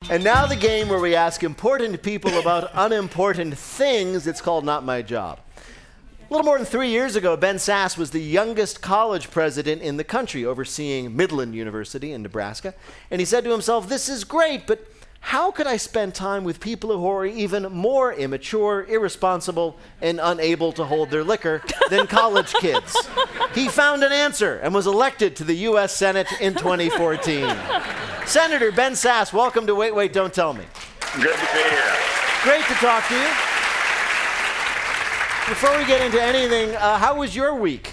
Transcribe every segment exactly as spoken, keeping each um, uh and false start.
And now the game where we ask important people about unimportant things. It's called Not My Job. A little more than three years ago, Ben Sasse was the youngest college president in the country, overseeing Midland University in Nebraska. And he said to himself, this is great, but how could I spend time with people who are even more immature, irresponsible, and unable to hold their liquor than college kids? He found an answer and was elected to the U S Senate in twenty fourteen. Senator Ben Sasse, welcome to Wait, Wait, Don't Tell Me. Good to be here. Great to talk to you. Before we get into anything, uh, how was your week?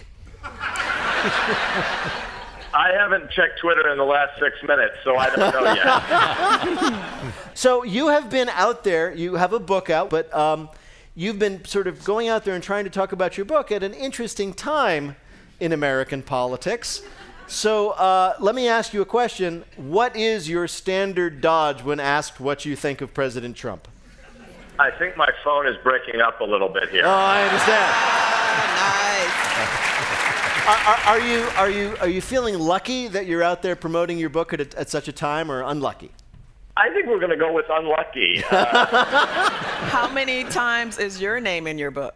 I haven't checked Twitter in the last six minutes, so I don't know yet. So you have been out there, you have a book out, but um, you've been sort of going out there and trying to talk about your book at an interesting time in American politics. So uh, let me ask you a question. What is your standard dodge when asked what you think of President Trump? I think my phone is breaking up a little bit here. Oh, I understand. Nice. Are, are, are you are you are you feeling lucky that you're out there promoting your book at, a, at such a time, or unlucky? I think we're going to go with unlucky. Uh, How many times is your name in your book?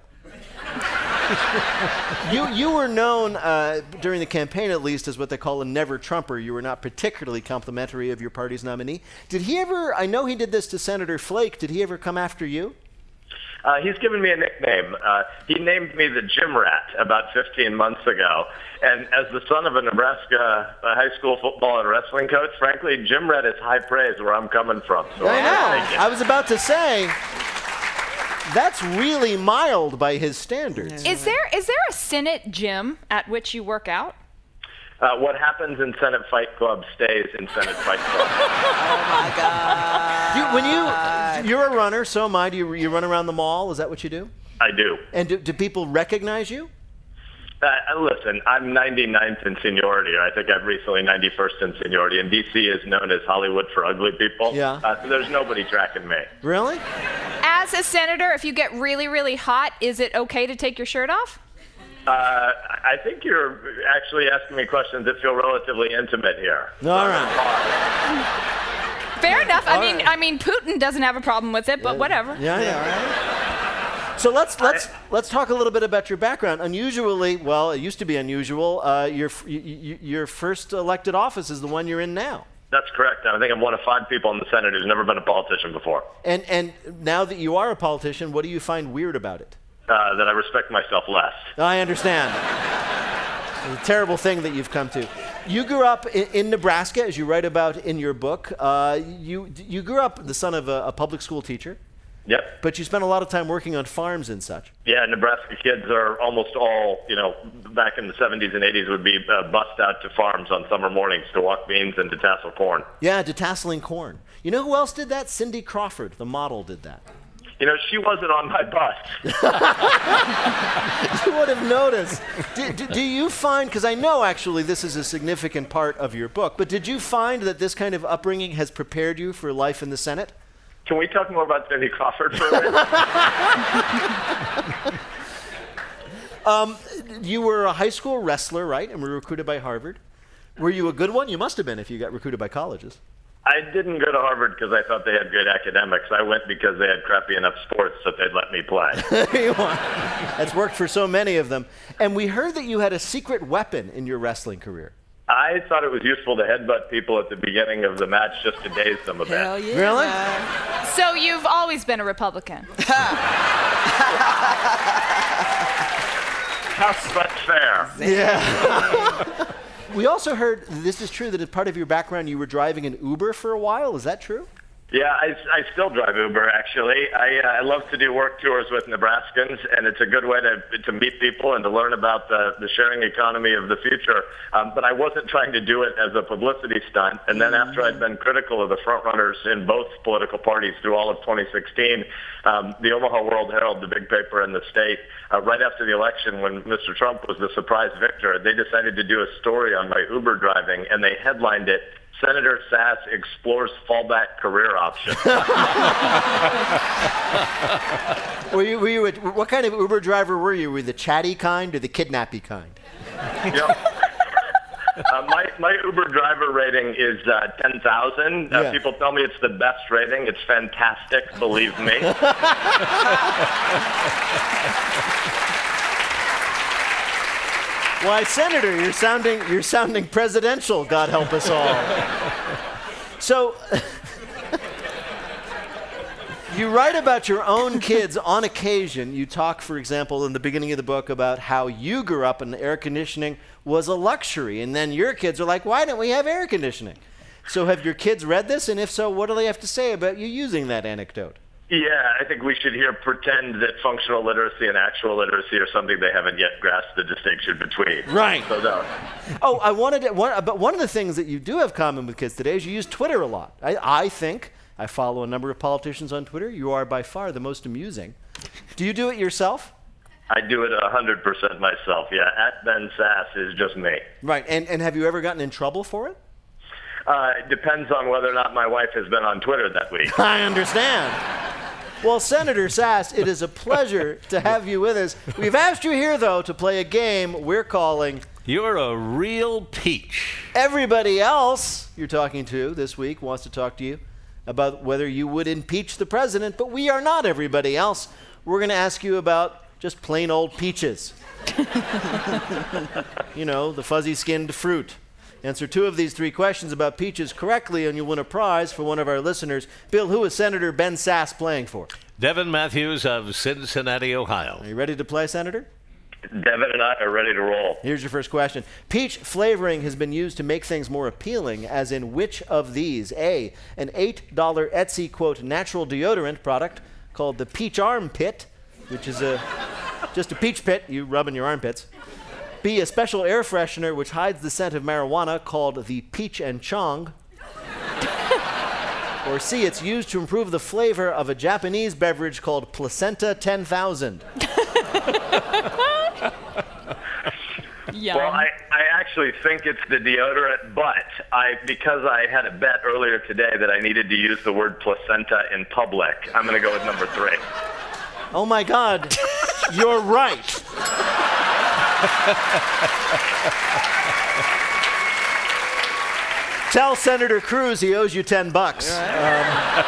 You you were known uh, during the campaign, at least, as what they call a never Trumper. You were not particularly complimentary of your party's nominee. Did he ever? I know he did this to Senator Flake. Did he ever come after you? uh, he's given me a nickname. Uh, he named me the Gym Rat about fifteen months ago. And as the son of a Nebraska uh, high school football and wrestling coach, frankly, Gym Rat is high praise where I'm coming from. So I I'll know. take it. I was about to say. That's really mild by his standards. Is there is there a Senate gym at which you work out? Uh, what happens in Senate Fight Club stays in Senate Fight Club. Oh my God. You, when you you're a runner, so am I. Do you you run around the mall? Is that what you do? I do. And do, do people recognize you? Uh, listen, I'm ninety-ninth in seniority. I think I'm recently ninety-first in seniority, and D C is known as Hollywood for ugly people. Yeah. Uh, so there's nobody tracking me. Really? As a senator, if you get really, really hot, is it okay to take your shirt off? Uh, I think you're actually asking me questions that feel relatively intimate here. All right. Fair enough. I All mean, right. I mean, Putin doesn't have a problem with it, but whatever. Yeah, yeah. So let's let's let's talk a little bit about your background. Unusually, well, it used to be unusual. Uh, your f- y- y- your first elected office is the one you're in now. That's correct. I think I'm one of five people in the Senate who's never been a politician before. And and now that you are a politician, what do you find weird about it? Uh, that I respect myself less. I understand. It's a terrible thing that you've come to. You grew up in, in Nebraska, as you write about in your book. Uh, you you grew up the son of a, a public school teacher, Yep. but you spent a lot of time working on farms and such. Yeah, Nebraska kids are almost all, you know, back in the seventies and eighties would be uh, bussed out to farms on summer mornings to walk beans and to tassel corn. Yeah, detasseling corn. You know who else did that? Cindy Crawford, the model, did that. You know, she wasn't on my bus. You would have noticed. Do, do, do you find, because I know actually this is a significant part of your book, but did you find that this kind of upbringing has prepared you for life in the Senate? Can we talk more about Cindy Crawford for a minute? um, you were a high school wrestler, right? And were recruited by Harvard. Were you a good one? You must have been if you got recruited by colleges. I didn't go to Harvard because I thought they had good academics. I went because they had crappy enough sports that they'd let me play. There you are. That's worked for so many of them. And we heard that you had a secret weapon in your wrestling career. I thought it was useful to headbutt people at the beginning of the match just to daze them a bit. Hell yeah. Really? So you've always been a Republican. Tough but fair. Yeah. We also heard, this is true, that as part of your background you were driving an Uber for a while. Is that true? Yeah, I, I still drive Uber, actually. I, uh, I love to do work tours with Nebraskans, and it's a good way to to meet people and to learn about the, the sharing economy of the future. Um, but I wasn't trying to do it as a publicity stunt. And then after I'd been critical of the frontrunners in both political parties through all of twenty sixteen, um, the Omaha World Herald, the big paper in the state, uh, right after the election when Mister Trump was the surprise victor, they decided to do a story on my Uber driving, and they headlined it, Senator Sasse explores fallback career options. were you, were you a, what kind of Uber driver were you? Were you the chatty kind or the kidnappy kind? You know, Uh, my, my Uber driver rating is uh, ten thousand. Uh, Yeah. People tell me it's the best rating. It's fantastic, believe me. Why, Senator, you're sounding you're sounding presidential, God help us all. So you write about your own kids on occasion. You talk, for example, in the beginning of the book about how you grew up and air conditioning was a luxury, and then your kids are like, why don't we have air conditioning? So have your kids read this, and if so, what do they have to say about you using that anecdote? Yeah, I think we should here pretend that functional literacy and actual literacy are something they haven't yet grasped the distinction between. Right. So no. Oh, I wanted to, one, but one of the things that you do have common with kids today is you use Twitter a lot. I, I think, I follow a number of politicians on Twitter. You are by far the most amusing. Do you do it yourself? I do it one hundred percent myself, yeah. At Ben Sass is just me. Right, and, and have you ever gotten in trouble for it? Uh, it depends on whether or not my wife has been on Twitter that week. I understand. Well, Senator Sass, it is a pleasure to have you with us. We've asked you here, though, to play a game we're calling You're a Real Peach. Everybody Else you're talking to this week wants to talk to you about whether you would impeach the president, but we are not everybody else. We're going to ask you about just plain old peaches. You know, the fuzzy-skinned fruit. Answer two of these three questions about peaches correctly, and you'll win a prize for one of our listeners. Bill, who is Senator Ben Sass playing for? Devin Matthews of Cincinnati, Ohio. Are you ready to play, Senator? Devin and I are ready to roll. Here's your first question. Peach flavoring has been used to make things more appealing, as in which of these? A, an eight dollar Etsy, quote, natural deodorant product called the Peach Arm Pit, which is a just a peach pit you rub in your armpits. B, a special air freshener which hides the scent of marijuana called the Peach and Chong. Or C, it's used to improve the flavor of a Japanese beverage called Placenta ten thousand. Yum. Well, I, I actually think it's the deodorant, but I because I had a bet earlier today that I needed to use the word placenta in public, I'm going to go with number three. Oh my God, you're right. Tell Senator Cruz he owes you ten bucks. Um,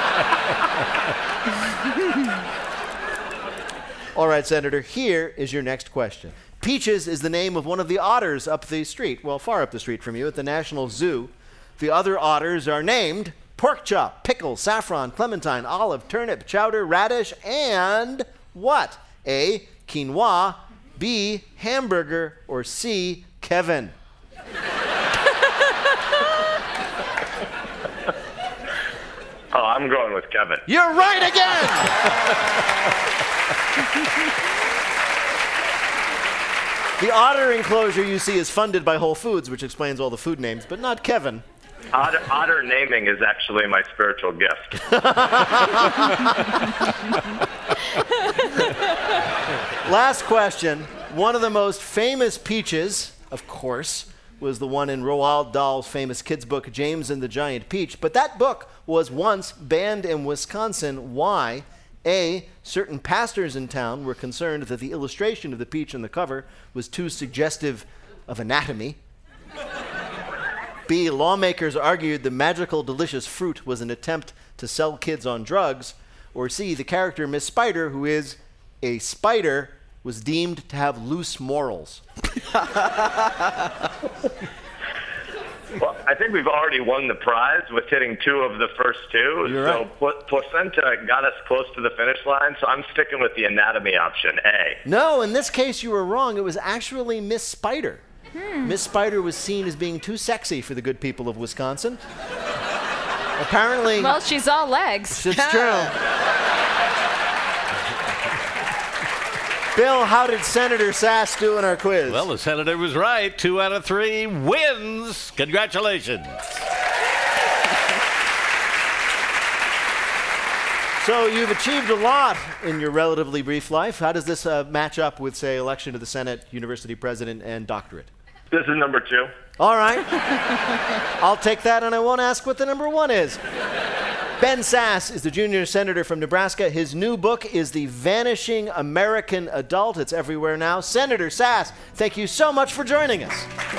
all right, Senator, here is your next question. Peaches is the name of one of the otters up the street, well, far up the street from you, at the National Zoo. The other otters are named pork chop, pickle, saffron, clementine, olive, turnip, chowder, radish, and what? A, quinoa, B, hamburger, or C, Kevin? Oh, I'm going with Kevin. You're right again! The otter enclosure you see is funded by Whole Foods, which explains all the food names, but not Kevin. Otter, otter naming is actually my spiritual gift. Last question. One of the most famous peaches, of course, was the one in Roald Dahl's famous kids' book, James and the Giant Peach. But that book was once banned in Wisconsin. Why? A, certain pastors in town were concerned that the illustration of the peach on the cover was too suggestive of anatomy. B, lawmakers argued the magical delicious fruit was an attempt to sell kids on drugs. Or C, the character Miss Spider, who is a spider, was deemed to have loose morals. Well, I think we've already won the prize with hitting two of the first two. You're so right. pl- placenta got us close to the finish line, so I'm sticking with the anatomy option, A. No, in this case you were wrong. It was actually Miss Spider. Miss Spider was seen as being too sexy for the good people of Wisconsin. Apparently, Well, she's all legs. it's true. Bill, how did Senator Sass do in our quiz? Well, the senator was right. Two out of three wins. Congratulations. So you've achieved a lot in your relatively brief life. How does this uh, match up with, say, election to the Senate, university president, and doctorate? This is number two. All right. I'll take that, and I won't ask what the number one is. Ben Sass is the junior senator from Nebraska. His new book is The Vanishing American Adult. It's everywhere now. Senator Sass, thank you so much for joining us.